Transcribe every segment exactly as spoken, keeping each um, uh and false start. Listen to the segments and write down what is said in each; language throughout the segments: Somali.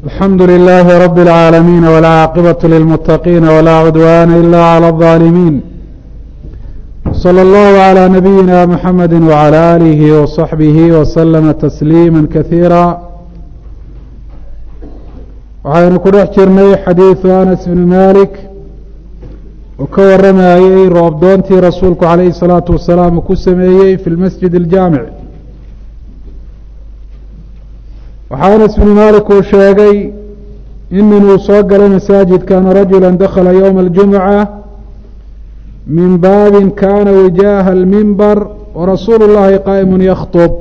الحمد لله رب العالمين والعاقبة للمتقين ولا عدوان إلا على الظالمين. صلى الله على نبينا محمد وعلى آله وصحبه وسلم تسليما كثيرا. waxaynu ku dhex jirnay xadiiثu أنس بن malik oo ka waramayey roobdoontii rasuulku calayhi الصalaaةu wasalaam uu ku sameeyey fi اlmasjid الjaamic. waxaa anas bnu malik uu sheegay in inuu soo galay masaajidka ana rajula dakla ywma اljumca min baabin kana wijaaha اlmimbar warasuulu اllahi qaa'im yakطb.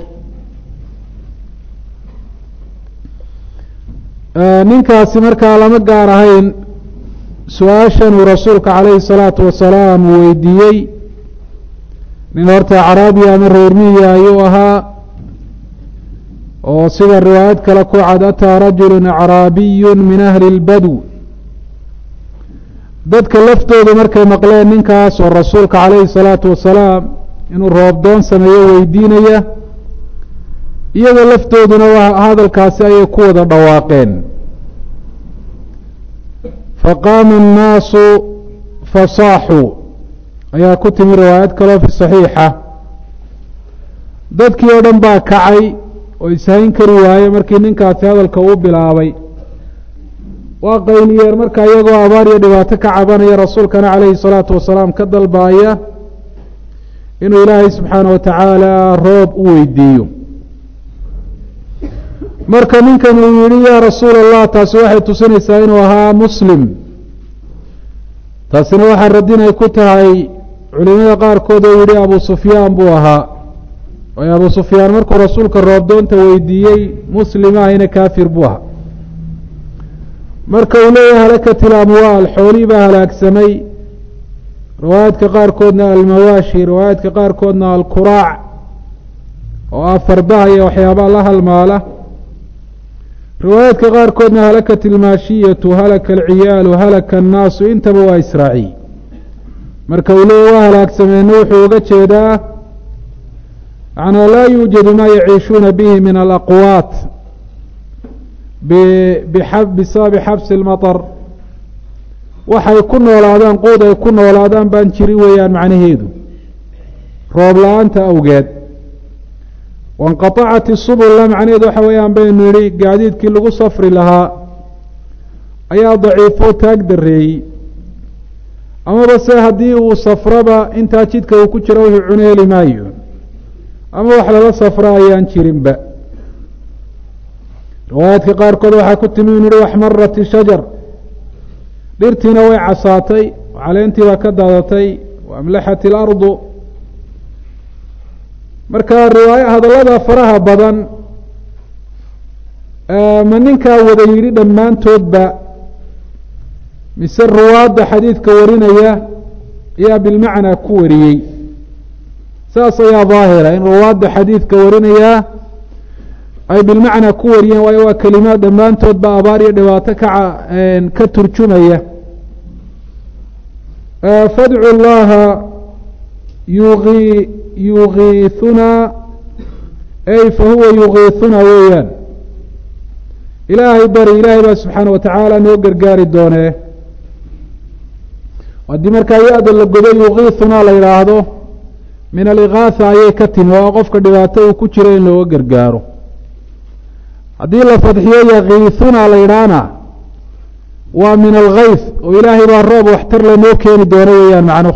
ninkaasi markaa lama gaar ahayn su-aashan uu rasuulka calayhi الsalaatu wasalaam uu weydiiyey. nin horta caraabiya ama reermiya ayuu ahaa oo sida riwaayad kale ku cad ataa rajulu acraabiyu min ahli اlbadw. dadka laftooda markay maqleen ninkaas oo rasuulka calayhi الsalaatu wasalaam inuu roobdoon sameeyo weydiinaya, iyagoo laftooduna hadalkaasi ayay ku wada dhawaaqeen. faqaama الnaasu fasaaxuu ayaa ku timi riwaayad kaleo fi صaxiixa. dadkii oo dhan baa kacay oo ishayn kari waaye markii ninkaasi hadalka uu bilaabay. waa qayliyeen marka iyagoo abaar iyo dhibaato ka cabanaya, rasuulkana calayhi الsalaatu wasalaam ka dalbaaya inuu ilaahay subxaanaه watacaala roob u weydiiyo. marka ninkan uu yihi yaa rasuul allah, taasi waxay tusinaysaa inuu ahaa muslim. taasina waxaa radinay ku tahay culimada qaarkood oo yihi abu sufyaan buu ahaa. waayo abu sufyaan markuu rasuulka roobdoonta weydiiyey muslim ahayna kaafir buu ahaa. marka uu leeyahay halakat ilamwaal, xoolihii baa halaagsamay. riwaayaadka qaarkoodna almawaashi, riwaayaadka qaarkoodna alkuraac oo ah fardaha iyo waxyaabaha la halmaala. riwaayaadka qaarkoodna halakat ilmaashiyatu, halaka alciyaalu, halaka annaasu, intaba waa israaciy. marka uu leeyahy waa halaagsameenna wuxuu uga jeedaa macnaa laa yuujadu maa yaciishuuna bihi min alaqwaat bisababi xabsi اlmaطar. waxay ku noolaadaan quud ay ku noolaadaan baan jiri weeyaan macnaheedu, roob la-aanta awgeed. wainqaطacat isubula macnaheedu waxa weeyaan baynu yihi gaadiidkii lagu safri lahaa ayaa daciifo taag dareeyey, amaba se haddii uu safraba intaa jidka uu ku jiro wuxuu cuno heli maayo, ama wax lala safro ayaan jirinba. riwaayaadka qaarkood waxaa ku timi inu yihi waxmarat shajar, dhirtiina way casaatay, caleentii baa ka daadatay, waamlaxat ilardu. marka riwaaya hadallada faraha badan ma ninkaa wada yidhi dhammaantoodba, mise ruwaadda xadiidka warinaya ayaa bilmacnaa ku wariyey? saas ayaa daahira in ruwaadda xadiidka warinayaa ay bilmacnaa ku wariyeen, waayo waa kelimaad dhammaantoodba abaar iyo dhibaato ka ka turjumaya. fadcu llaha yugi yugiiثunaa ay fahuwa yugiiثunaa weeyaan. ilaahay bari, ilaahay baa subxaana watacaala noo gargaari doonee. haddii markaa ya-da la godo yugiiثunaa la yidhaahdo min aligaatha ayay ka timi, oo qofka dhibaato uu ku jiro in looga gargaaro. haddii la fadxiyo yagiiثunaa la yidhaahna waa min algayth, oo ilaahay baa roob waxtar lanoo keeni doono weeyaan macnuhu.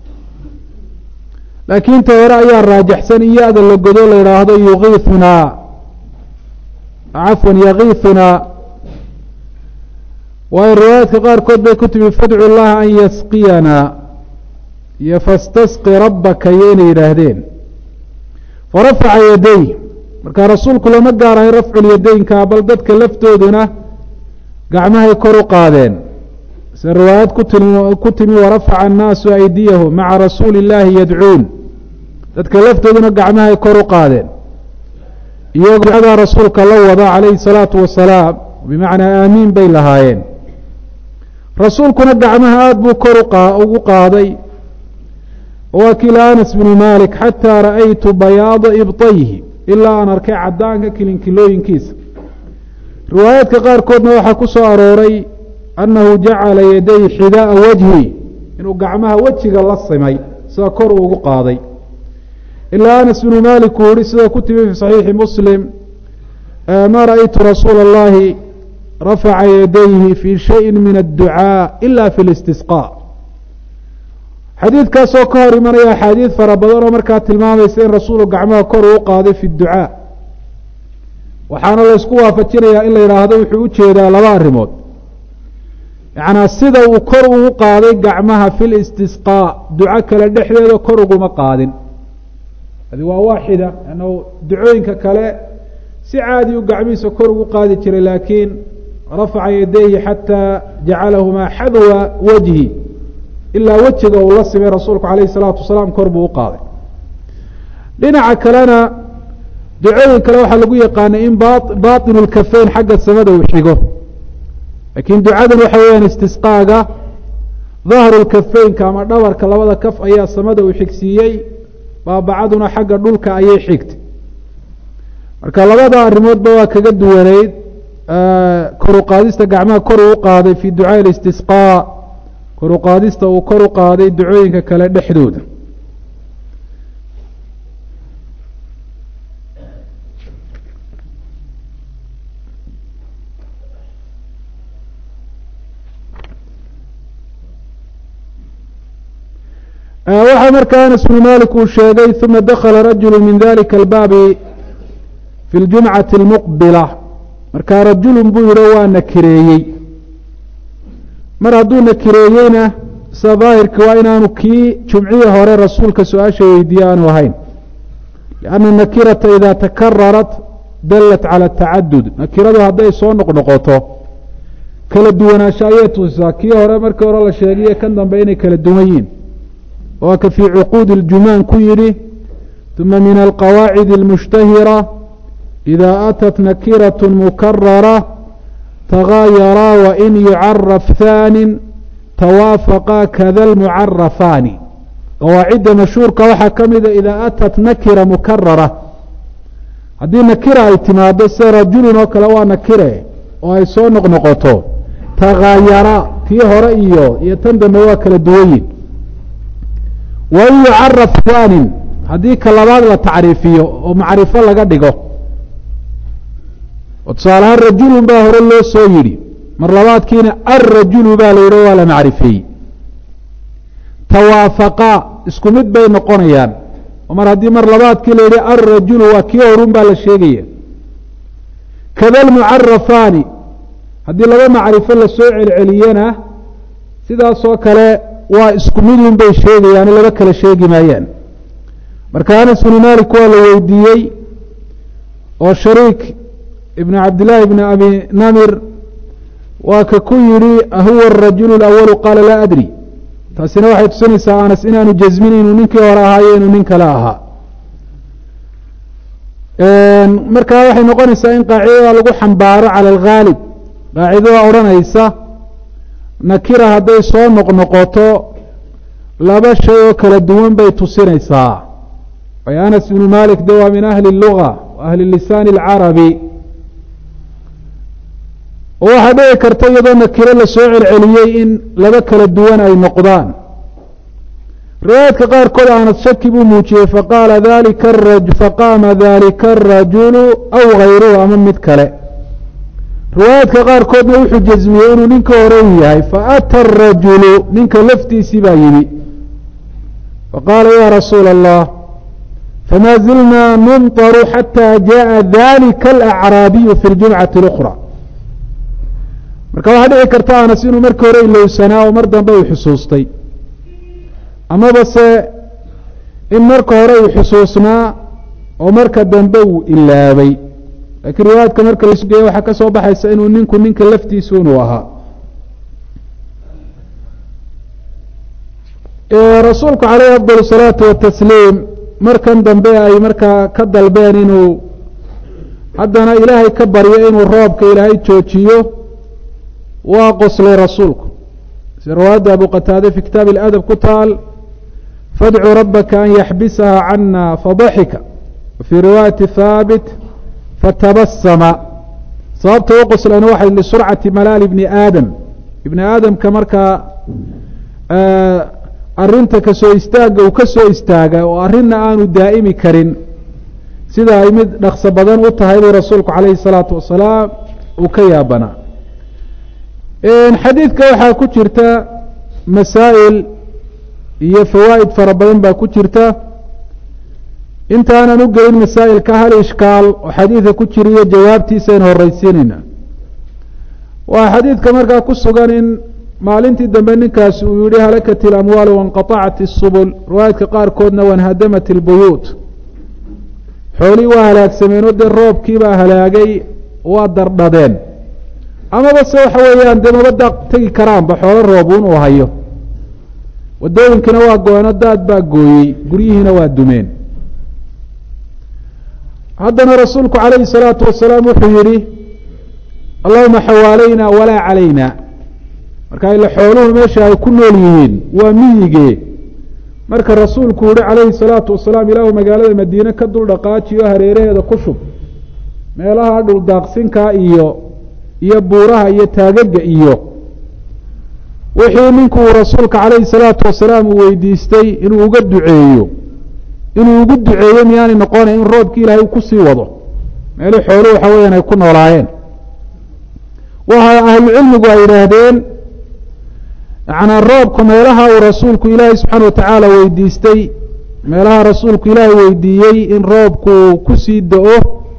laakiin ta hore ayaa raajaxsan in ya-da la godo la yidhaahdo yugiiثunaa, cafwan yagiiثunaa. waayo riwaayaadka qaarkood bay ku timi fadcu llaha an yasqiyanaa iyo fastasqi rabbaka iyo inay yidhaahdeen. farafaca yaday, markaa rasuulku lama gaarahay rafculyadaynka, bal dadka laftooduna gacmahay kor u qaadeen. se riwaayad kutimi ku timi warafaca annaasu aydiyahum maca rasuuli illaahi yadcuun, dadka laftooduna gacmahay kor u qaadeen iyagoo ducada rasuulka la wada calayhi الsalaatu wasalaam, bimacnaa aamiin bay lahaayeen. rasuulkuna gacmaha aada buu kor ugu qaaday. waa kiila anas bnu malik xataa ra'aytu bayaada ibطayhi, ilaa aan arkay cadaanka kilinkilooyinkiisa. riwaayaadka qaarkoodna waxaa ku soo arooray annahu jacala yaday xidaaa wajhi inuu gacmaha wejiga la simay sida kor uu ugu qaaday ilaa anas bnu malik uu yihi sida ku timi fi saxiixi muslim ma ra'aytu rasuula اllahi rafaca yadayhi fi shayi min adducaa ila fi اlistisqاء xadiidkaasoo ka hor imanaya axaadiid fara badan oo markaa tilmaamaysa in rasuulu gacmaha kor uu qaaday fi ducaa waxaana laysku waafajinayaa in la yidhaahdo wuxuu u jeedaa laba arrimood yacnaa sida uu kor ugu qaaday gacmaha fi listisqaa duco kale dhexdeeda kor uguma qaadin hadi waa waaxida annahu ducooyinka kale si caadi u gacmihiisa kor ugu qaadi jiray laakiin rafaca yadayhi xataa jacalahumaa xadwa wajhi ilaa wejiga uu la simay rasuulku calayhi salaatu wasalaam kor buu u qaaday dhinaca kalena ducooyin kale waxaa lagu yaqaanay in baطinu lkafeyn xagga samada uu xigo laakiin ducadan waxa weeyaan istisqaaga dahru lkafeynka ama dhabarka labada kaf ayaa samada uu xigsiiyey baabacaduna xagga dhulka ayay xigtay marka labada arrimoodba waa kaga duwaneyd kor u qaadista gacmaha kor uu u qaaday fi ducaaءi اlistisqاء kor u qaadista uu kor u qaaday ducooyinka kale dhexdooda waxaa markaa anas bnu malik uu sheegay uma dakla rajulu min dalika albaabi fi ljumcati اlmuqbila markaa rajulun buu yihi waa nakireeyey mar hadduu nakireeyeyna sida daahirka waa inaanu kii jumcihii hore rasuulka su-aasha weydiiye aanu ahayn lianna nakirata ida takararat dalat cala tacadud nakiradu hadday soo noqnoqoto kala duwanaansho ayay tusisaa kii hore markii hore la sheegaye kan dambe inay kala duwan yihin waa ka fii cuquudi اljumaan ku yidhi uma min alqawaacid اlmushtahira ida atat nakiraة mukarara tagaayaraa wain yucaraf haani tawaafaqaa kada lmucarafaani qawaacidda mashhuurka waxaa ka mida idaa atat nakira mukarara haddii nakira ay timaado sida rajulun oo kale waa nakire oo ay soo noqnoqoto tagaayaraa tii hore iyo iyo tan dambe waa kala duwanyin wain yucaraf haanin haddii ka labaad la tacriifiyo oo macrifo laga dhigo oo tusaalahaan rajulun baa hore loo soo yidhi mar labaadkiina alrajulu baa la yidhi waa la macrifeeyey tawaafaqaa isku mid bay noqonayaan oo mar haddii mar labaadkii la yidhi alrajulu waa kii horun baa la sheegaya kada almucarafaani haddii laba macrifo lasoo celceliyana sidaasoo kale waa isku midun bay sheegayaan laba kala sheegi maayaan marka anas bnu malik waa la weydiiyey oo shariik ibn cabdillaahi ibn abi namir waa ka ku yidhi ahuwa arajulu اlawalu qaala laa adri taasina waxay tusinaysaa anas inaanu jasmin inuu ninkii hore ahaayo inuu nin kale ahaa markaa waxay noqonaysaa in qaacidada lagu xambaaro cala alghaalib qaacidada odhanaysa nakira hadday soo noqnoqoto laba shay oo kala duwan bay tusinaysaa way anas ibnu malik de waa min ahli اluga wa ahli lisaani اlcarabi oo waxaa dhici karta iyadoo nakiro lasoo celceliyey in laba kala duwan ay noqdaan riwaayaadka qaarkood anas shaki buu muujiyey faqaala dalika faqaama dalika arajulu aw gayruhu ama mid kale riwaayaadka qaarkoodna wuxuu jasmiyey inuu ninka hore u yahay faata arajulu ninka laftiisii baa yimi faqaala ya rasuula allah fama zilnaa numطru xata jaءa dalika alacraabiyu fi اljumcati اlأkhra marka waxaa dhici karta anas inuu markii hore ilowsanaa oo mar dambe uu xusuustay amaba se in marka hore uu xusuusnaa oo marka dambe uu ilaabay laakiin riwaayadka marka la sugeeye waxaa ka soo baxaysa inuu ninku ninka laftiisu inuu ahaa rasuulku calayhi afdal الsalaatu watasliim markan dambe ay markaa ka dalbeen inuu haddana ilaahay ka baryo inuu roobka ilaahay joojiyo waa qoslay rasuulku si riwaayadda abu qataade fi kitaabi اladab ku taal fadcuu rabaka an yaxbisaha cana fadaxika wafii riwaayati haabit fatabasama sababta u qoslayna waxay lisurcati malaali ibni aadam ibni aadamka markaa arrinta kasoo istaagga uu ka soo istaaga oo arrinna aanu daa'imi karin sida ay mid dhaqso badan u tahay buu rasuulku calayhi salaatu wasalaam uu ka yaabanaa xadiidka waxaa ku jirta masaa'il iyo fawaa'id fara badan baa ku jirta intaanan u gelin masaa'ilka hal ishkaal oo xadiidka ku jiriyo jawaabtiisa aynu horraysiinayna waa xadiidka markaa ku sugan in maalintii dambe ninkaasi uu yihi halakat ilamwaal wainqatacat isubul riwaayadka qaarkoodna wanhadamat ilbuyuut xoolihii waa halaagsameen oo dee roobkiibaa halaagay waa dardhadeen amaba se waxa weeyaan dee mabada tegi karaanba xoolo roobuun uu hayo wadooyinkina waa go-eno daad baa gooyey guryihiina waa dumeen haddana rasuulku calayhi salaatu wasalaam wuxuu yihi allahuma xawaalayna walaa calayna marka ila xooluhu meesha ay ku nool yihiin waa miyigee marka rasuulku yihi calayhi salaatu wasalaam ilaahu magaalada madiine ka dul dhaqaajiyo hareeraheeda ku shub meelaha dhul daaqsinka iyo iyo buuraha iyo taagaga iyo wixii ninku rasuulka calayhi salaatu wasalaam uu weydiistay inuu uga duceeyo inuu ugu duceeyo miyaanay noqonay in roobkii ilaahay uu kusii wado meelii xooluhu waxa weeyaan ay ku noolaayeen waxa ahlucilmigu ay yidhaahdeen yacnaa roobka meelaha uu rasuulku ilaahay subxaana watacaala weydiistay meelaha rasuulku ilaahay weydiiyey in roobku kusii da-o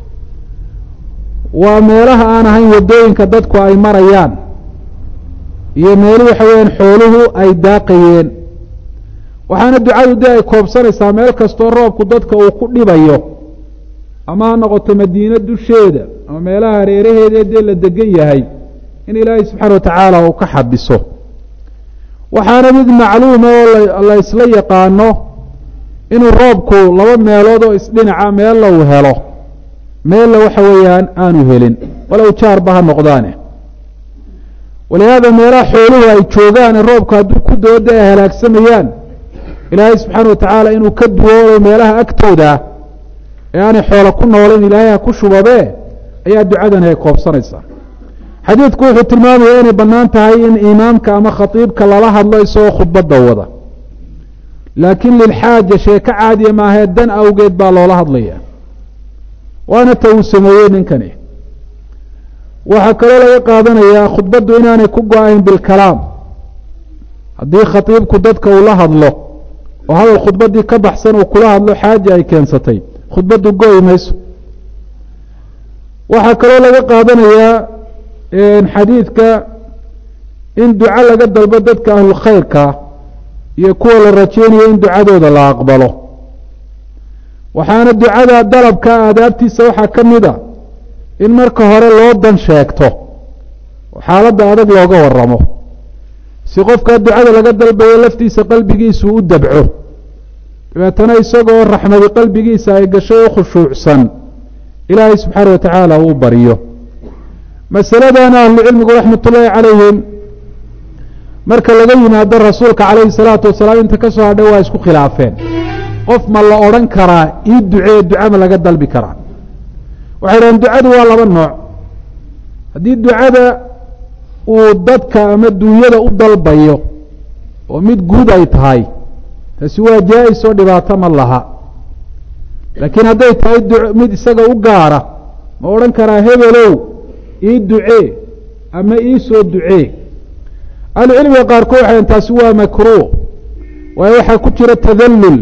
waa meelaha aan ahayn wadooyinka dadku ay marayaan iyo meeli waxa weeyaan xooluhu ay daaqayeen waxaana ducadu dee ay koobsanaysaa meel kastoo roobku dadka uu ku dhibayo ama ha noqoto madiine dusheeda ama meelaha hareeraheeda dee la degan yahay in ilaahay subxaana watacaala uu ka xabiso waxaana mid macluuma oo la isla yaqaano inuu roobku laba meelood oo isdhinaca meella uu helo meella waxa weeyaan aanu helin walow jaarba ha noqdaane walihaada meelaha xooluhu ay joogaan roobku hadduu ku dooda ay halaagsamayaan ilaahay subxaana watacaala inuu ka duwoolo meelaha agtooda ee aanay xoolo ku noolayn ilaahay ha ku shubabee ayaa ducadani ay koobsanaysaa xadiidku wuxuu tilmaamaya inay bannaan tahay in imaamka ama khatiibka lala hadlo isagoo khudbadda wada laakiin lilxaaja sheeko caadiya maahee dan awgeed baa loola hadlaya waana ta uu sameeyey ninkani waxaa kaloo laga qaadanayaa khudbaddu inaanay ku go-ayn bilkalaam haddii khatiibku dadka uu la hadlo oo hadal khudbaddii ka baxsan uu kula hadlo xaaja ay keensatay khudbaddu go-i mayso waxaa kaloo laga qaadanayaa xadiidka in duco laga dalbo dadka ahlulkhayrka iyo kuwa la rajeynayo in ducadooda la aqbalo waxaana ducada dalabka aadaabtiisa waxaa ka mid a in marka hore loo dan sheegto oo xaaladda adag looga waramo si qofkaa ducada laga dalbayo laftiisa qalbigiisu u dabco dabeetana isagoo raxmadi qalbigiisa ay gashay u khushuucsan ilaahay subxaana wa tacaala uu baryo masaladana ahlucilmigu raxmat ullaahi calayhim marka laga yimaado rasuulka calayhi salaatu wasalaam inta ka soo hadhay waa isku khilaafeen qof ma la odhan karaa ii ducee duca ma laga dalbi karaa waxay dhahen ducadu waa laba nooc haddii ducada uu dadka ama duunyada u dalbayo oo mid guud ay tahay taasi waa jaa-is oo dhibaato ma laha laakiin hadday tahay mid isaga u gaara ma odhan karaa hebelow ii ducee ama ii soo ducee ahlucilmiga qaarkood waxay dhaheen taasi waa makruuh waayo waxaa ku jira tadallul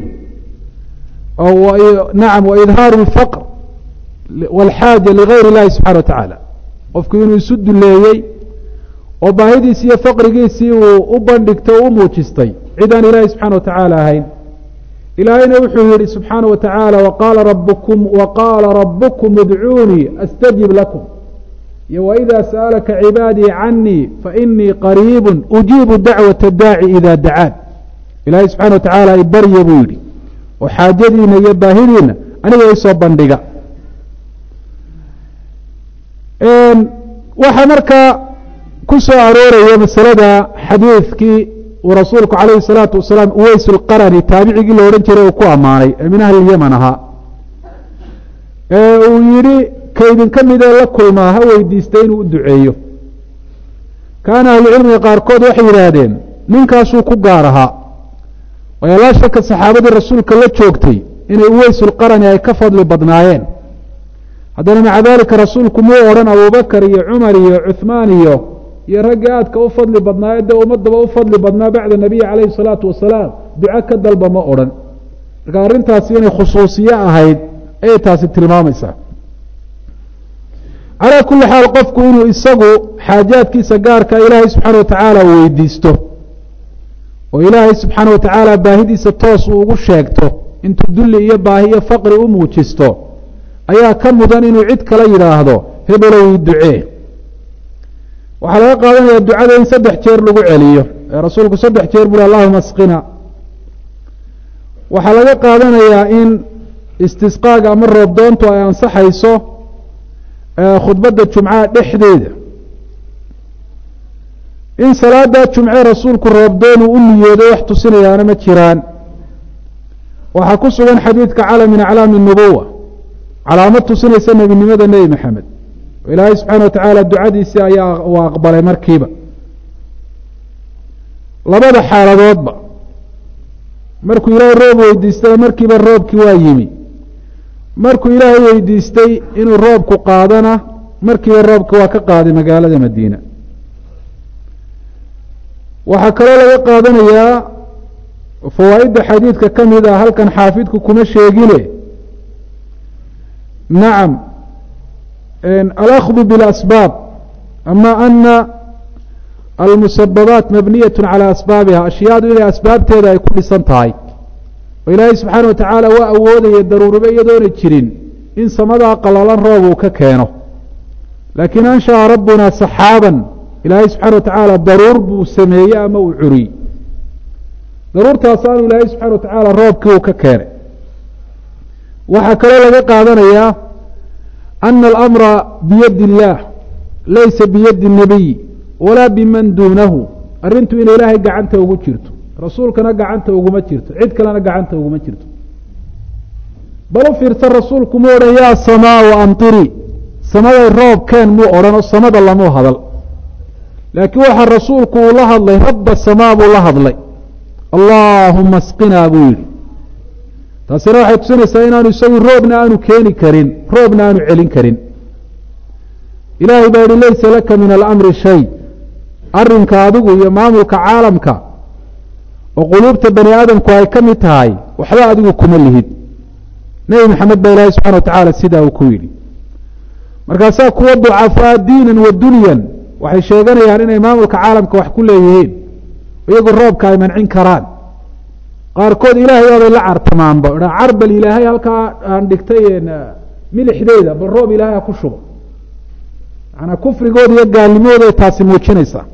nacam waidhaaru اlfaqr wاlxaaja ligayr اllahi subxana wa tacaala qofku inuu isu duleeyey oo baahidiisi iyo faqrigiisii uu u bandhigto o u muujistay cid aan ilaahay subxana wa tacaala ahayn ilaahayna wuxuu yihi subxaana wa tacaala waqaala rabkum waqaala rabukum idcuunii astajib lakum iyo waidaa sa'alaka cibaadii canii fainii qariibu ujiibu dacwaةa daaci ida dacaan ilaahay subxana wa tacaala i barya buu yidhi oo xaajadiina iyo baahidiina aniga isoo bandhiga waxaa markaa ku soo arooraya masalada xadiidkii uu rasuulku calayhi الsalaatu wasalaam uweys اlqarani taabicigii la odhan jiray uu ku ammaanay ee min ahli اlyaman ahaa ee uu yihi kaydin ka midee la kulmaa ha weydiistay inuu u duceeyo kaana ahlucilmiga qaarkood waxay yidhaahdeen ninkaasuu ku gaar ahaa waayo laa shaka saxaabadii rasuulka la joogtay inay uweysulqarani ay ka fadli badnaayeen haddana maca daalika rasuulku muu odhan abubakar iyo cumar iyo cuhmaan iyo iyo raggii aadka u fadli badnaaye dee ummadaba u fadli badnaa bacda nabiyi calayhi salaatu wasalaam duco ka dalba ma odhan marka arrintaasi inay khusuusiye ahayd ayay taasi tilmaamaysaa calaa kulli xaal qofku inuu isagu xaajaadkiisa gaarka ilaahay subxaana wa tacaala uu weydiisto oo ilaahay subxaana wa tacaala baahidiisa toos uu ugu sheegto intuu dulli iyo baahi iyo faqri u muujisto ayaa ka mudan inuu cid kala yidhaahdo hebelow ii ducee waxaa laga qaadanayaa ducada in saddex jeer lagu celiyo ee rasuulku saddex jeer buri allahuma asqina waxaa laga qaadanayaa in istisqaaga ama roobdoontu ay ansaxayso khudbadda jumcaha dhexdeeda in salaada jumce rasuulku roobdoonuu u niyooday wax tusinayaana ma jiraan waxaa ku sugan xadiidka cala min aclaami nubuwa calaamad tusinaysa nebinimada nebi maxamed ilaahay subxaana wa tacaala ducadiisii ayaa uu aqbalay markiiba labada xaaladoodba markuu ilaahay roob weydiistay markiiba roobkii waa yimi markuu ilaahay weydiistay inuu roobku qaadana markiiba roobki waa ka qaaday magaalada madiina waxaa kaloo laga qaadanayaa fawaa'idda xadiidka ka mid ah halkan xaafidku kuma sheegine nacam alأkhdu biاlasbaab ama ana almusababaat mabniyaة calى asbaabiha ashyaadu inay asbaabteeda ay ku dhisan tahay oo ilaahay subxaana wa tacaala waa awoodaya daruuriba iyadoona jirin in samadaa qalalan roob uu ka keeno laakiin anshaأa rabbuna saxaaban ilaahay subxana wa tacaala daruur buu sameeyey ama uu curiyey daruurtaasaanu ilaahay subxana wa tacaala roobkii uu ka keenay waxaa kaloo laga qaadanayaa ana alamra biyadi illaah laysa biyadi الnabiy walaa biman duunahu arrintu inay ilaahay gacanta ugu jirto rasuulkana gacanta uguma jirto cid kalena gacanta uguma jirto bal u fiirsan rasuulku mu odhan yaa samaau amtiri samaday roob keen muu odhan oo samada lamuu hadal laakiin waxaa rasuulku uu la hadlay rabba samaa buu la hadlay allaahuma asqinaa buu yidhi taasina waxay tusinaysaa inaanu isagu roobna aanu keeni karin roobna aanu celin karin ilaahay baa yihi laysa laka min alamri shay arrinka adigu iyo maamulka caalamka oo quluubta bani aadamku ay ka mid tahay waxba adigu kuma lihid nebi maxamed baa ilaahay subxana wa tacaala sidaa uu ku yidhi markaasaa kuwa ducafaa diinan wa dunyan waxay sheeganayaan inay maamulka caalamka wax ku leeyihiin iyagu roobka ay mancin karaan qaarkood ilaahay waabay la cartamaanba car bal ilaahay halkaa aan dhigtay milixdeeda bal roob ilaahay ha ku shubo manaa kufrigooda iyo gaalnimadooda ay taasi muujinaysaa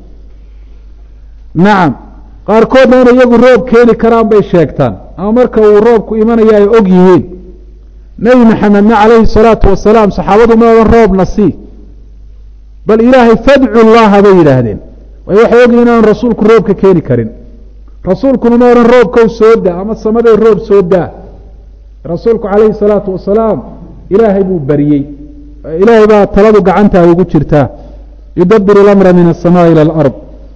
nacam qaarkoodna inay iyagu roob keeni karaan bay sheegtaan ama marka uu roobku imanaya ay og yihiin nebi maxamedna calayhi salaatu wasalaam saxaabadu ma odhan roobna sii bal ilaahay fadcu llaha bay yidhaahdeen way waxay ogyihin inaanu rasuulku roobka keeni karin rasuulkuna ma odhan roobkow soo daa ama samaday roob soo daa rasuulku calayhi salaatu wasalaam ilaahay buu bariyey ilaahay baa taladu gacanta ay ugu jirtaa yudabiru اlamra min aلsamaء ilى اlأrض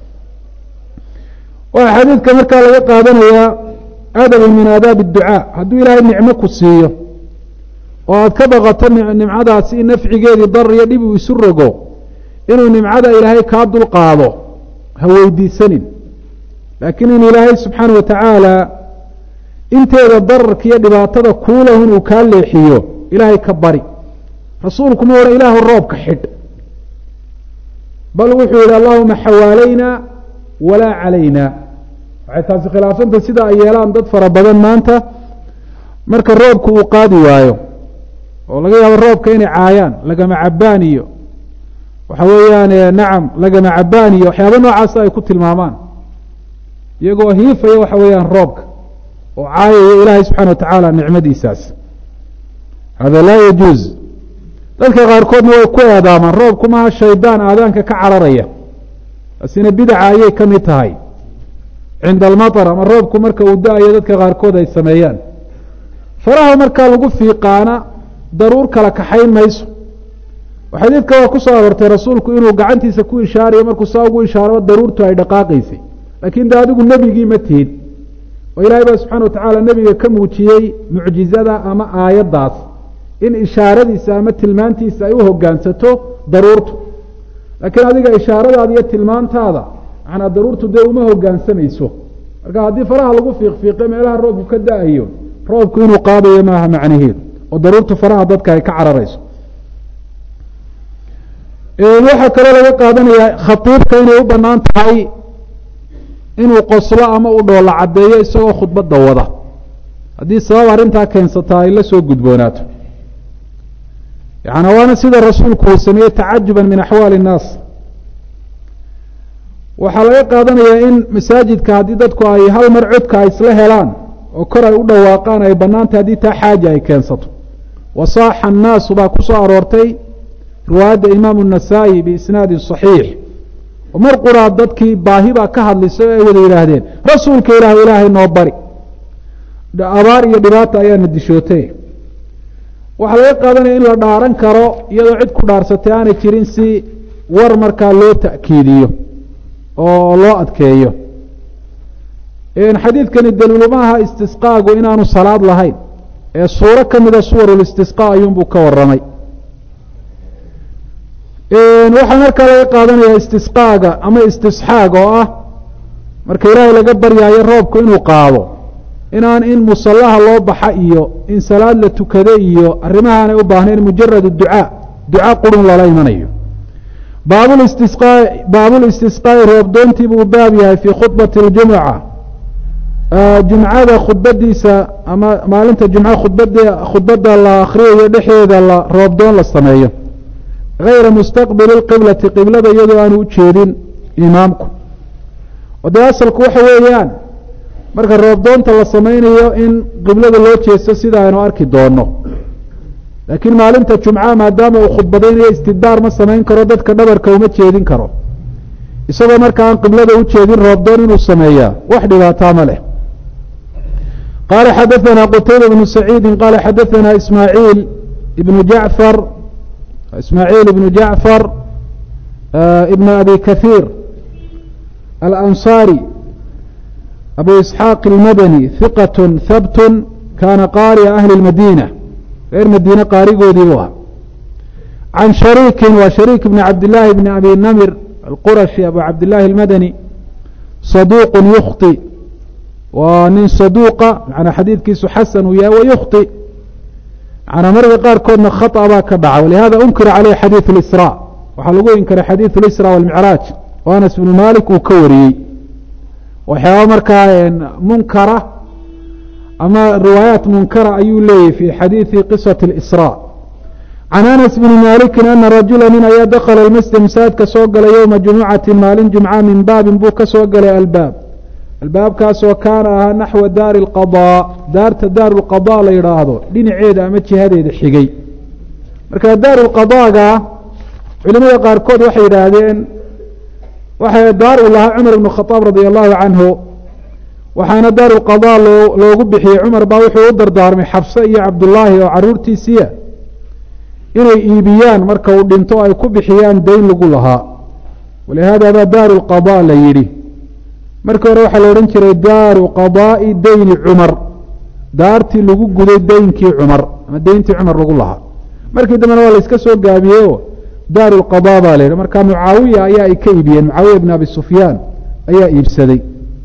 waxaa xadiidka markaa laga qaadanayaa adabu min aadaabi الducaa hadduu ilaahay nicmo ku siiyo oo aad ka baqato nimcadaasi in nafcigeedii dar iyo dhib uu isu rogo inuu nimcada ilaahay kaa dul qaado ha weydiisanin laakiin in ilaahay subxaana wa tacaala inteeda dararka iyo dhibaatada kuulahu inuu kaa leexiyo ilaahay ka bari rasuulku ma odhan ilaahu roobka xidh bal wuxuu yihi allahuma xawaalayna walaa calayna waxay taasi khilaafanta sida ay yeelaan dad fara badan maanta marka roobku uu qaadi waayo oo laga yaabo roobka inay caayaan lagama cabaan iyo waxa weeyaan nacam lagama cabaan iyo waxyaaba noocaasa ay ku tilmaamaan iyagoo hiifaya waxa weeyaan roobka oo caayaya ilaahay subxana wa tacaala nicmadiisaas hada laa yajuuz dadka qaarkoodna way ku eedaamaan roobku maha shaydaan aadaanka ka cararaya taasina bidaca ayay ka mid tahay cinda almaطar ama roobku marka uu da-ayo dadka qaarkood ay sameeyaan faraha markaa lagu fiiqaana daruur kala kaxayn mayso xadiidka waa ku soo aroortay rasuulku inuu gacantiisa ku ishaarayo markuu saa ugu ishaaraba daruurtu ay dhaqaaqaysay laakiin de adigu nebigii ma tihid oo ilaahay baa subxana watacaala nebiga ka muujiyey mucjizada ama aayaddaas in ishaaradiisa ama tilmaantiisa ay u hoggaansato daruurtu laakiin adiga ishaaradaada iyo tilmaantaada macnaa daruurtu dee uma hoggaansamayso marka haddii faraha lagu fiiqfiiqe meelaha roobku ka da-ayo roobku inuu qaadayo maaha macnaheedu oo daruurtu faraha dadka ay ka cararayso waxaa kaloo laga qaadanayaa khatiibka inay u banaan tahay inuu qoslo ama u dhoola caddeeyo isagoo khudbadda wada haddii sabab arrintaa keensataa ay la soo gudboonaato yani waana sida rasuulku uu sameeyey tacajuban min axwaali innaas waxaa laga qaadanayaa in masaajidka haddii dadku ay hal mar codka ay isla helaan oo kor ay u dhawaaqaan ay bannaantahay haddii taa xaaja ay keensato wasaaxa annaasu baa ku soo aroortay riwaayadda imaamu النasaa'i biisnaadi صaxiix oo mar quraa dadkii baahi baa ka hadlisay oo ay wada yidhaahdeen rasuulka ilaah ilaahay noo bari abaar iyo dhibaata ayaana dishootay waxaa laga qaadanaya in la dhaaran karo iyadoo cid ku dhaarsatay aanay jirin si war markaa loo ta'kiidiyo oo loo adkeeyo xadiidkani daliilumaaha istisqaagu inaanu salaad lahayn ee suuro ka mida suwarulistisqa ayuunbuu ka waramay waxaa markaa laga qaadanaya istisqaaga ama istisxaag oo ah marka ilaahay laga baryaayo roobku inuu qaado inaan in musallaha loo baxa iyo in salaad la tukado iyo arrimahaanay u baahnayn mujarad ducaa duca qurun lala imanayo baabulistisqaa baabulistisqaa'i roobdoontii buu baab yahay fii khudbati اljumuca jumcada khudbadiisa ama maalinta jumca khudbad khudbadda la akriyayo dhexeeda la roobdoon la sameeyo غayra mustaqbili اqiblati qiblada iyadoo aanu u jeedin imaamku oo dee asalku waxa weeyaan marka roobdoonta la samaynayo in qiblada loo jeesto sida aynu arki doono laakiin maalinta jumca maadaama uu khudbadaynayo istidbaar ma samayn karo dadka dhabarka uma jeedin karo isagoo marka aan qiblada u jeedin roobdoon inuu sameeyaa wax dhibaataa ma leh qaala xadaثana qutayba bnu saciidi qaala xadaثana ismaaعiil ibnu jacfar ismaaعiil ibnu jacfar ibn abi kahiir alanصaari abu isxaaq اlmadani hiqaة habt kaana qaari'a ahli اmadina reer madiine qaarigoodii buu ahaa can shariikin waa shariik bni cabdillaahi bni abi namir alqurashi abu cabdillaahi اlmadani saduuq yukطi waa nin saduuqa manaa xadiidkiisu xasan uu yahay wa yukطi manaa marka qaarkoodna khaطأ baa ka dhaca walihada unkira caleyh xadiiث اlisrا waxaa lagu inkiray xadiiث اlisrا wاlmicraaj oo anas bnu malik uu ka wariyey waxyaaba markaa munkara ama riwaayaat munkara ayuu leeyahy fi xadiiثi qisaة اlisrا can anas bni maliki ana rajula nin ayaa dakla اlmasjid masaajidka soo galay ywma jumucati maalin jumca min baabin buu ka soo galay albaab albaabkaasoo kaana ahaa naxwa daari اlqaضاء daarta daaru اlqaضاء la yidhaahdo dhinaceeda ama jihadeeda xigay marka daaru اlqaضاga culimada qaarkood waxay yidhaahdeen waxay daar u lahaa cumar ibn khaaab radia allahu canhu waxaana daaru اlqaضاء loo loogu bixiyey cumar baa wuxuu u dardaarmay xabse iyo cabdullaahi oo caruurtiisiya inay iibiyaan marka uu dhinto ay ku bixiyaan dayn lagu lahaa walihaada baa daaru اlqaضاء la yidhi markii hore waxaa la odhan jiray daaru qadaa'i dayni cumar daartii lagu guday deynkii cumar ama deyntii cumar lagu lahaa markii dambena waa la iska soo gaabiyey oo daaru lqadaa baa la yidhi marka mucaawiya ayaa ay ka iibiyeen mucaawiya bn abi sufyaan ayaa iibsaday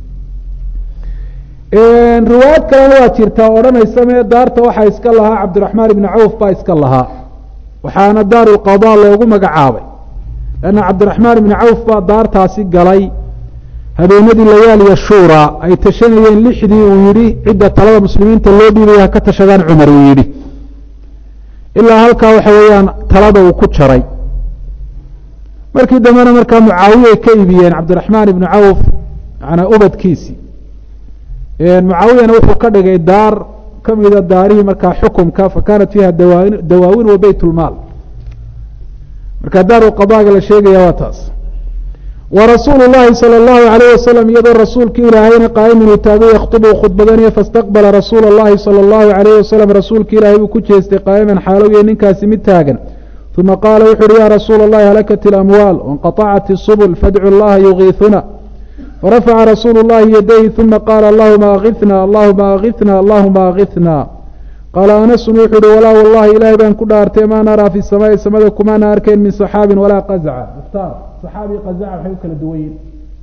riwaayad kalena waa jirtaa odhanaysa mee daarta waxaa iska lahaa cabdiraxmaan ibni cawf baa iska lahaa waxaana daaru lqadaa loogu magacaabay lanna cabdiraxmaan ibni cawf baa daartaasi galay habeenadii layaaliya shuura ay tashanayeen lixdii uu yidhi cidda talada muslimiinta loo dhiibaya ha ka tashadaan cumar uu yidhi ilaa halkaa waxa weeyaan talada uu ku jaray markii dambena markaa mucaawiya ay ka iibiyeen cabdiraxmaan ibnu cawf manaa ubadkiisii mucaawiyana wuxuu ka dhigay daar ka mida daarihii markaa xukumka fakanat fiiha dawaain dawaawin wa beyt lmaal marka daaru qadaaga la sheegaya waa taas warasuulu llahi salى اllahu alayh wasalam iyadoo rasuulki ilaahayna qaa'imun uu taagay yakhطubu khudbadanaya faاstaqbala rasuula اllahi salى اllahu alayh wasalam rasuulki ilaahay buu ku jeestay qaa'iman xaalowiye ninkaasi mid taagan ثuma qaala wuxu uhi ya rasuula الlahi halakat الأmwaal وانqaطacat الsbل fadcu اllaha yugiiثuna farafaca rasuulu الlahi yadayhi ثuma qaala allahuma aغiثna allahuma aغiثna allahuma aغiثna qaala anasun wuxu uhi walaa wallahi ilaahay baan ku dhaartay maa naraa fi samaa'i samada kumaana arkayn min saxaabin walaa qaزca mukhtaar saxaabi qaزca waxay u kala duwan yihin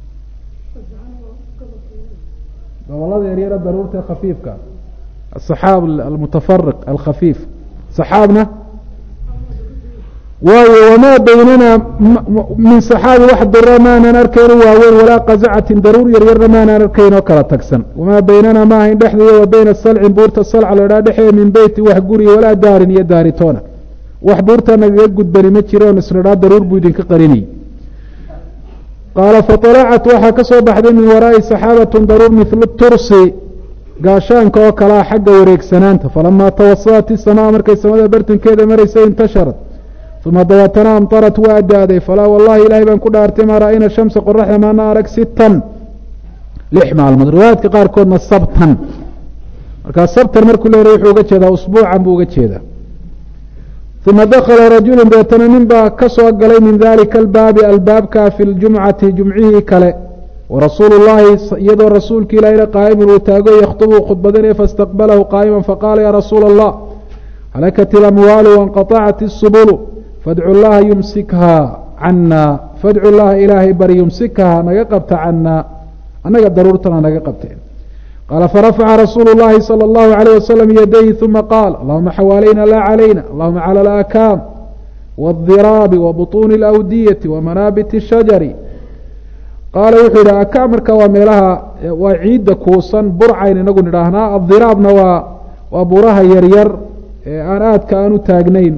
gobolada yaryara daruurta khafiifka asaxaab almutafariq alkhafiif saxaabna waayo wamaa baynana min saxaabi wax darura maanaan arkayno waaweyn walaa qaزcatin daruur yaryarna maanaan arkaynoo kala tagsan wamaa baynana maahayn dhexdeeda wa bayna salcin buurta salca la idhaha dhexeeda min beyti wax guriya walaa daarin iyo daaritoona wax buurta nagaga gudbani ma jiro on isnadhaa daruur buu idinka qarinayy qaala faطalacat waxaa ka soo baxday min waraa'i saxaabatun daruur mihlu tursi gaashaanka oo kalea xagga wareegsanaanta falamaa tawasalat isamaa markay samada bartankeeda maraysay intasharat uma dabeetana amtarat waa da-day falaa wallahi ilaahay baan ku dhaartay maa ra'ayna shamsa qoraxda maana arag sitan lix maalmood riwaayaadka qaarkoodna sabtan markaa sabtan markuu leeyahay wuxuu uga jeedaa usbuucan buu uga jeedaa uma dakala rajulu deetana nin baa ka soo galay min dalika albaabi albaabka fi ljumcati jumcihii kale warasuulu llahi iyadoo rasuulka ilaahayna qaa'imun uu taago yakhطubu khudbadinaya faاstaqbalahu qaa'iman faqaala ya rasuula allah halakat ilamwaalu waاnqaطacat الsubulu fadcu llaha yumsikha cana fadcu llaha ilaahay bari yumsikha naga qabta cana annaga daruurtana naga qabteen qaala farafaca rasuulu llahi salى اllahu عalayh wasalam yadayhi ثuma qaal allahuma xawaalayna laa calayna allahuma calى اlaakaam wالdiraabi wabuطuuni اlawdiyati wamanaabiti الshajari qaala wuxuu yidhi akaam marka waa meelaha waa ciidda kuusan burcayn inagu nidhaahnaa adiraabna waa waa buraha yaryar ee aan aadka aan u taagnayn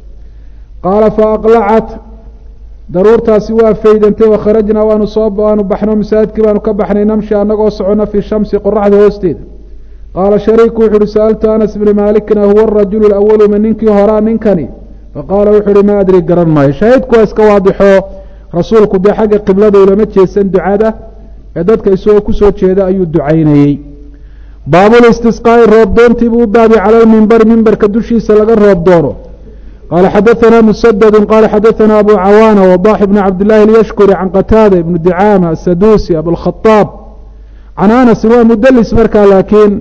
qaala faaqlacat daruurtaasi waa faydantay wakharajnaa waanu soo waanu baxno masaajidkii baanu ka baxnay namshi annagoo socono fii shamsi qoraxda hoosteeda qaala shariiku wuxu uhi sa'altu anas bni maalikna huwa arajulu alawalu ma ninkii horaa ninkani faqaala wuxu uhi ma adri garan maayo shaahidku waa iska waadixo rasuulku dee xagga qiblada ulama jeesan ducada ee dadka isagoo kusoo jeeda ayuu ducaynayey baabulistisqaa'i roob doontii buu u baabi cala lmimbari mimbarka dushiisa laga roob doono qaala xadaثana musadadu qaala xadaثana abu cawaana wadax bn cabdillahi اlyashkuri can qataada ibnu dicaama asadusi abulkhaaab can anasin waa mudelis markaa laakiin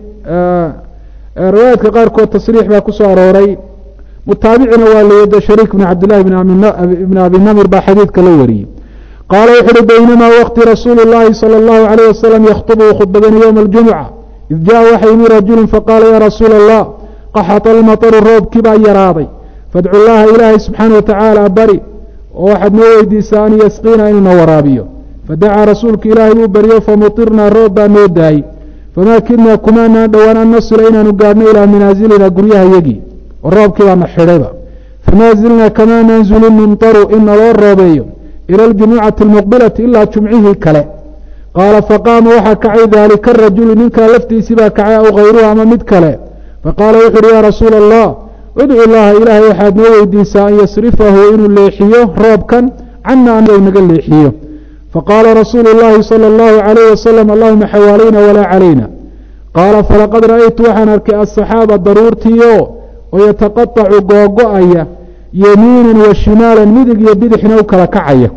riwaayaadka qaarkood tasriix baa ku soo arooray mutaabicina waa leyda shariik bn cabdillahi bn abi namir baa xadiidka la wariyey qaala wuxu uhi baynamaa waqti rasuulu llahi salى اllahu عalayh wasalam yakhطbu khudbadana ywma اljumca id jaءa waxa yimi rajulu faqaala ya rasuula allah qaxata almaطru roobkii baa yaraaday fadcu llaha ilaahay subxaana watacaala bari oo waxaad noo weydiisaa an yasqiina inuuna waraabiyo fadacaa rasuulka ilaahay buu beriyo famutirnaa roob baa noo daayey famaa kidnaa kumaanaan dhowaan an nasila inaanu gaadhno ilaa manaasilina guryaha yagii oo roobkii baana xidhayba famaa zilnaa kamaa nanzulu nimtaru in naloo roobeeyo ila aljumucati almuqbilati ilaa jumcihii kale qaala faqaama waxaa kacay daalika arajulu ninkaa laftiisii baa kacay aw hayruhu ama mid kale faqaala wuxu uhi yaa rasuula allah udcu llaha ilaahay waxaad noo weydiisaa an yasrifahu inuu leexiyo roobkan cana anaga naga leexiyo faqaala rasuulu llahi salى اllahu عalayh wasalam allahuma xawaalayna walaa calayna qaala falaqad ra'aytu waxaan arkay asaxaaba daruurtiio oo yataqaطacu googo-aya yamiinan wa shimaalan midig iyo bidixna u kala kacaya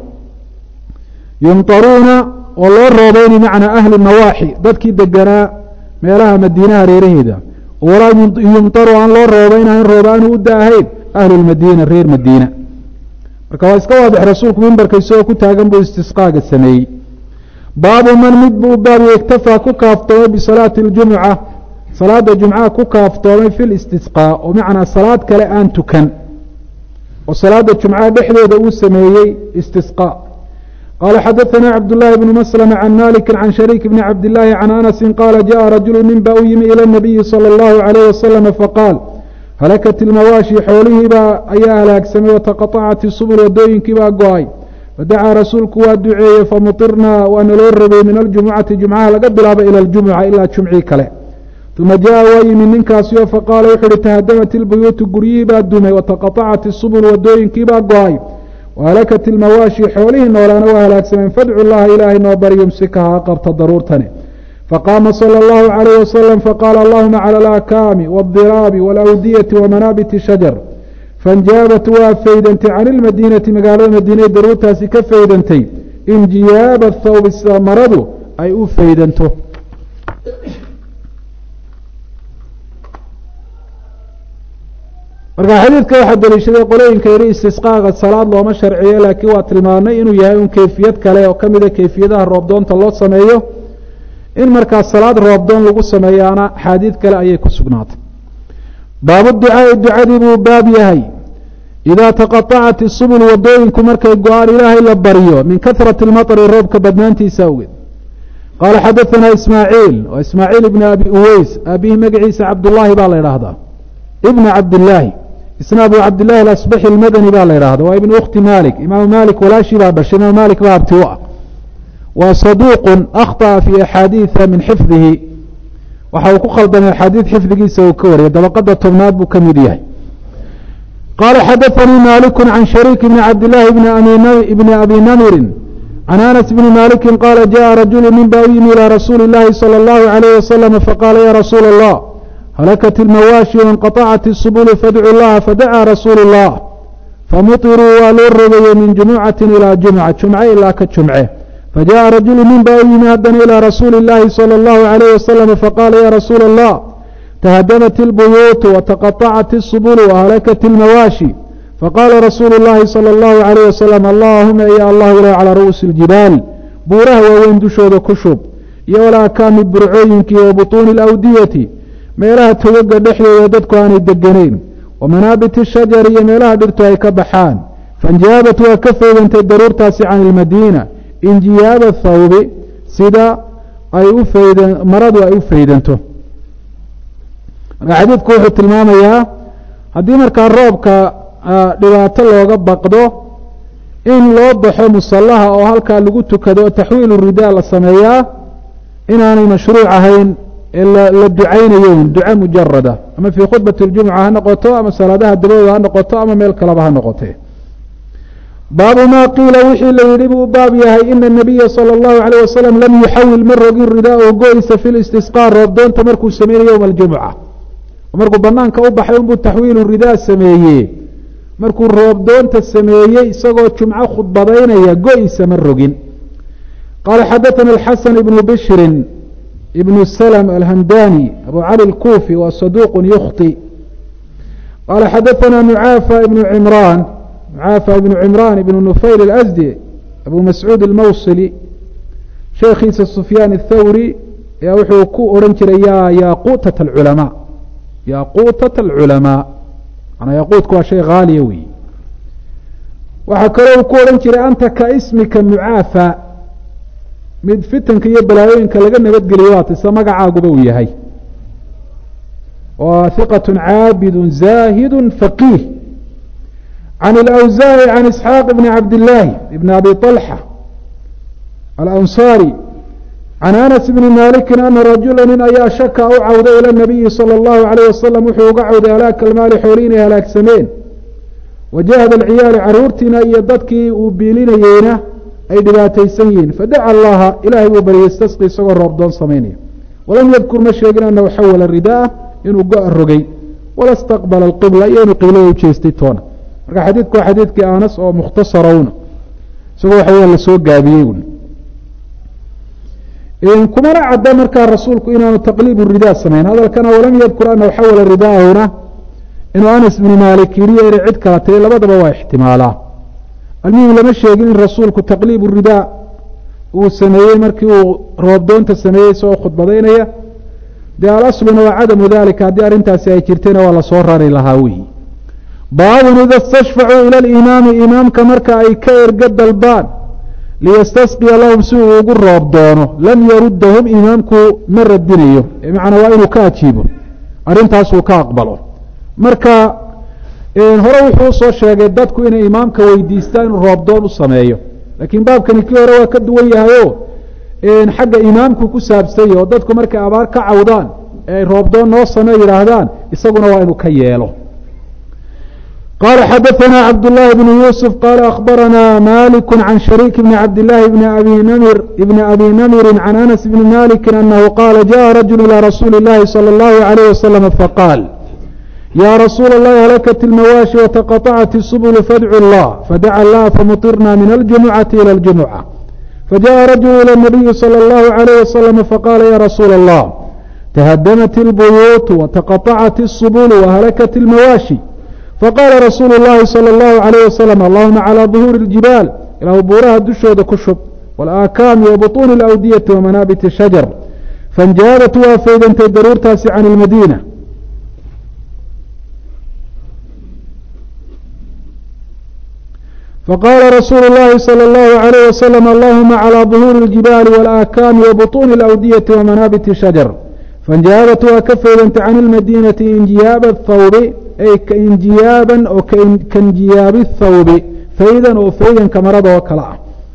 yumtaruuna oo loo roobeynay macnaa ahli nawaaxi dadkii deganaa meelaha madiinaha reeraheeda walaa yumtaru aan loo roobaynayn roob aanu u daahayn ahlu lmadiina reer madiina marka waa iska waadix rasuulku mimbarka isagoo ku taagan buu istisqaaga sameeyey baabu man mid buu baabi iktafaa ku kaaftoomay bisalaati اljumuca salaada jumcaha ku kaaftoomay fi listisqaa oo macnaa salaad kale aan tukan oo salaada jumcaha dhexdeeda uu sameeyey istisqaa qaala xadaثana cabdالlahi bnu maslma can maliki can shariik bni cabdillaahi can anasi qaala jaءa rajulu nin baa u yimi ilى الnabiyi salى اllahu عalayh wasalam faqaal halakat ilmawaashi xoolihiibaa ayaa halaagsamay wataqaطacat isubul wadooyinkii baa go-ay fadacaa rasuulku waa duceeyey famutirnaa waa naloo rabay min aljumucati jumcaha laga bilaabo ilى اljumuca ilaa jumcii kale uma jaءa waa yimi ninkaasiyo faqaala wuxu uhi tahadamat ilbuyuutu guryihii baa dumay wataqaطacat isubul wadooyinkii baa go-ay wahalakat ilmawaashi xoolihii noolaana waa halaagsameen fadcu llaha ilaahay noo bari yumsikaha qabta daruurtani faqaama salى اllahu عalayh wasalam faqaala allahuma calى alaakaami wاldiraabi wاlawdiyati wamanaabiti shajar fanjaabat waa faydantay can ilmadiinati magaalada madiine daruurtaasi ka faydantay injiyaaba thawbi sida maradu ay u faydanto. marka xadiidka waxaa daliishaday qolooyinka yidhi istisqaaga salaad looma sharciyo laakiin waa tilmaanay inuu yahay un kayfiyad kale oo ka mida kayfiyadaha roobdoonta loo sameeyo in markaa salaad roobdoon lagu sameeyaana axaadiid kale ayay ku sugnaatay. baabu ducaai ducadii buu baab yahay idaa taqaacat isubul wadooyinku markay go-aan ilaahay la baryo min kahrati lmaطri roobka badnaantiisa awgeed. qaala xadaanaa ismaaciil waa ismaaciil ibna abi uweys aabihi magaciisa cabdullaahi baa la idhaahdaa ibna cabdillaahi isna abu cabdillahi alasbaxi almadani baa la idhahda waa ibn ukhti malik imaamu malik walaashii baa dhashay imaam malik baa abti u ah waa saduuqun akhطأa fii axaadiida min xifdihi waxa uu ku khaldamay axaadiid xifdigiisa uu ka wariyay dabaqada tobnaad buu ka mid yahay. qaala xadaanii maliku can shariik bni cabdillaahi bni abi namirin can anas bni maliki qaala jaءa rajulu nin baa u yimi ilىa rasuuli اllahi salى اllahu عalayh wasalam faqaala ya rasuula اllah halakat ilmawaashi wainqaطacat isubulu fadcu llaha fadacaa rasuulu اllah famuطiruu waa loo rogaye min jumucati ilaa jumca jumce ilaa ka jumce fajaءa rajulu nin baa u yimi haddana ilىa rasuuli اllahi salى اllahu عalayh wasalam faqaala ya rasuula اllah tahadamat اlbuyuutu wataqaطacat isubulu wahalakat ilmawaashi faqaala rasuulu اllahi salى اllahu عalayh wasalam allahuma ya allah ilah calىa ru'uusi اljibaal buuraha waaweyn dushooda ku shub iyo walaakaami burcooyinki wa buطuuni اlawdiyati meelaha togaga dhexdooda dadku aanay deganayn wa manaabiti shajari iyo meelaha dhirtu ay ka baxaan fainjiyaabat waa ka faydantay daruurtaasi can ilmadiina injiyaaba thawbi sida ay u fayda maradu ay u faydanto. marka xadiidku wuxuu tilmaamayaa haddii markaa roobka dhibaato looga baqdo in loo baxo musallaha oo halkaa lagu tukado oo taxwiilu ridaa la sameeyaa inaanay mashruuc ahayn la ducaynayo duca mujarada ama fii khudbati اljumca ha noqoto ama salaadaha dabadooda ha noqoto ama meel kaleba ha noqote. baabu ma qiila wixii la yidhi buu baab yahay ina الnabiya salى اllahu عalيه wasalam lam yuxawil ma rogin ridaau go-isa fi listisqaa roobdoonta markuu sameynay ywma اljumca markuu banaanka u baxay unbuu taxwiilu ridaa sameeye markuu roobdoonta sameeyey isagoo jumco khudbadaynaya go-isa ma rogin. qaala xadaثana اxasan ibnu bishrin ibn slm alhamdani abu cali اlkufi wa saduq yukطi. qaala xadaثana nucaafa ibnu cimraan nucaafa ibnu cimraan ibnu nufayl اlasdi abu mascuud اlmawsili sheekhiisa sufyaan الthawri ayaa wuxuu ku odhan jiray ya yaquutat اculamaa yaquutat اlculamaa manaa yaquutku waa shay haaliya weyi. waxaa kaloo uu ku odhan jiray anta ka ismika nucaafa mid fitanka iyo balaayooyinka laga nabadgeliyo waata sida magacaaguba uu yahay. waa hiqaة caabid zaahid faqiih can اlأwsaaعi can isxaaq bni cabdillaahi ibn abi طalxa alanصaari can anas bni maliki ana rajula nin ayaa shaka u cawday ilى الnabiyi salى اllahu عalayh wasalam wuxuu uga cawday halaaka almaali xooli inay halaagsameen wajahada alciyaali caruurtiina iyo dadkii uu biilinayeyna ay dhibaataysan yihiin fadaca allaha ilaahay buu baryay istasqi isagoo roobdoon samaynaya walam yadkur ma sheegin anahu xawala ridaa inuu go-a rogay wala staqbala alqibla iyo inuu qiblada u jeestay toona. marka xadiidku waa xadiidkii anas oo mukhtasarowna isagoo waxa weya lasoo gaabiyey kumana cadda markaa rasuulku inaanu taqliibu ridaa samayn hadalkana walam yadkur anahu xawala ridaahuna inuu anas bni maalik yiriyo inay cid kala tahay labadaba waa ixtimaalaa. almuhim lama sheegin in rasuulku taqliibu ridaa uu sameeyey markii uu roobdoonta sameeyey isagoo khudbadaynaya dee alasluna waa cadamu dalika haddii arrintaasi ay jirtayna waa lasoo rari lahaa weyi. baabun ida istashfacuu ila alimaami imaamka marka ay ka erga dalbaan liyastasqiya lahum si uu ugu roob doono lam yaruddahum imaamku ma radinayo macnaa waa inuu ka ajiibo arrintaasuu ka aqbalo. marka hore wuxuu usoo sheegay dadku inay imaamka weydiistaan inuu roobdoon u sameeyo laakiin baabkani kii hore waa ka duwan yahayo xagga imaamku ku saabsanya oo dadku markay abaar ka cawdaan ee ay roobdoon noo samee yidhaahdaan isaguna waa inuu ka yeelo. qaala xadaثana cabdالlahi bn yuusuf qaala akhbarana malik can shariik bni cabdillaahi bni abi namir ibni abi namiri can anas bni maliki anahu qaala jaءa rajul ilى rasuuli اllahi salى اllahu عalayh wasalam faqaal يا رسول الله هلكت المواشي وتقطعت السبل فادعوا الله فدعا الله فمطرنا من الجمعة إلى الجمعة فجاء رجل إلى النبي صلى الله عليه وسلم فقال يا رسول الله تهدمت البيوت وتقطعت السبل وهلكت المواشي فقال رسول الله صلى الله عليه وسلم اللهم على ظهور الجبال إلى بورها الدشود كشب والآكام وبطون الأودية ومنابت الشجر فانجابت وافيدا تدرور تاسع عن المدينة فقال رسول الله صلى الله عليه وسلم اللهم على ظهور الجبال والآكام وبطون الأودية ومنابت الشجر فانجابت وكفيدا عن المدينة انجياب الثوب أي كانجيابا أو كانجياب الثوب فيدا أو فيدا كمرض وكلاء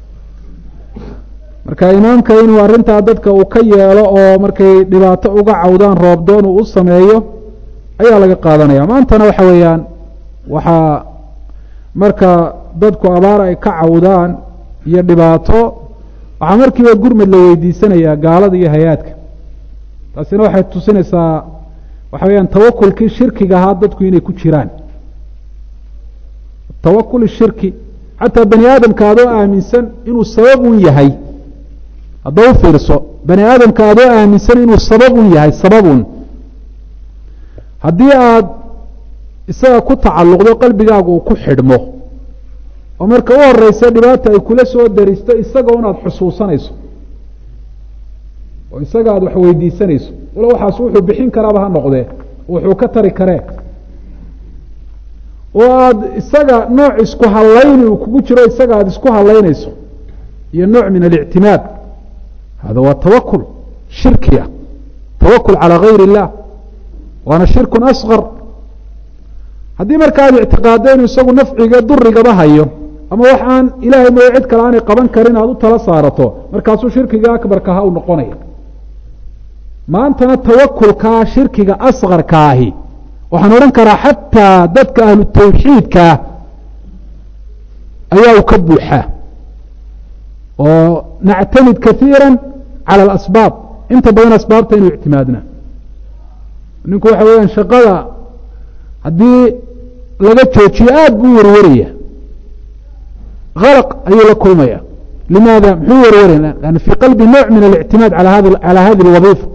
marka imaamka inuu arinta dadka uu ka yeelo oo markay dhibaato uga cawdaan roobdoon uu sameeyo ayaa laga qaadanaya maantana waxa weeyaan waxa marka dadku abaar ay ka cawdaan iyo dhibaato waxa markiiba gurmad la weydiisanaya gaalada iyo hayaadka taasina waxay tusinaysaa waxa weeyaan tawakkulkii shirkiga ahaa dadku inay ku jiraan tawakkul shirki hatta bani aadamka adoo aaminsan inuu sabab u yahay hadduu fiirso bani aadamka adoo aaminsan inuu sabab u yahay sababun haddii aad isaga ku tacalluqdo qalbigaagu uu ku xidhmo oo marka u horeysa dhibaata ay kula soo daristo isaga unaad xusuusanayso oo isaga aad wax weydiisanayso wala waxaas wuxuu bixin karaaba ha noqdee wuxuu ka tari karee oo aad isaga nooc isku halayni uu kugu jiro isaga aad isku halaynayso iyo nooc min alictimaad هذا هو التوكل شركية توكل على غير الله وأنا شرك أصغر هذه مركز اعتقادين يسوي نفعي ضر قبهايو أما وحان إلهي ما يعد كلاني قبن كرين هذا تلا صارته مركز شرك أكبر كهاو نقوني ما أنت التوكل كشرك أصغر كاهي وحنورن كرا حتى ضدك أهل التوحيد كا أياه كبوحة ونعتمد كثيرا على الأسباب انت بين أسباب تين اعتمادنا نكو حوالي شقاء هدي لقد توجيات بور ورية غرق أي لكل مياه لماذا محور ورية لأن في قلبي نوع من الاعتماد على هذا على هذه الوظيفة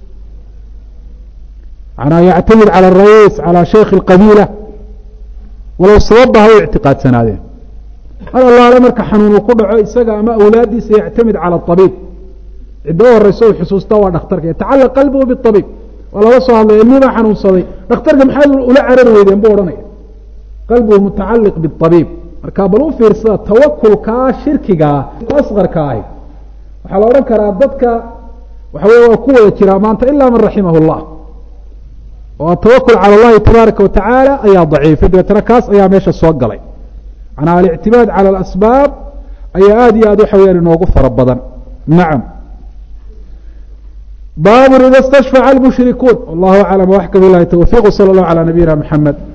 أنا يعتمد على الرئيس على شيخ القبيلة ولو صوبها هو اعتقاد سنادين قال الله لمرك حنون وقضع إساقا ما أولادي سيعتمد على الطبيب الدواء الرسول حسوس طوى نختارك يتعلق قلبه بالطبيب ولا وصل الله إني ما حنون صدي نختارك محاول ولا عرر ويدين بورني قلبه متعلق بالطبيب مركابلو في رسالة توكل كاشركك أصغر كاي وحاول أورنك رادتك وحاول قوة كرامانت إلا من رحمه الله والتوكل على الله تبارك وتعالى أي ضعيف إذا تركاس أي ماشي السوق لي أنا الاعتماد على الأسباب أي آدي آدو حوير وقف ربضا نعم باب إذا استشفع المشركون والله أعلم وأحكم الله التوفيق وصلى الله على نبينا محمد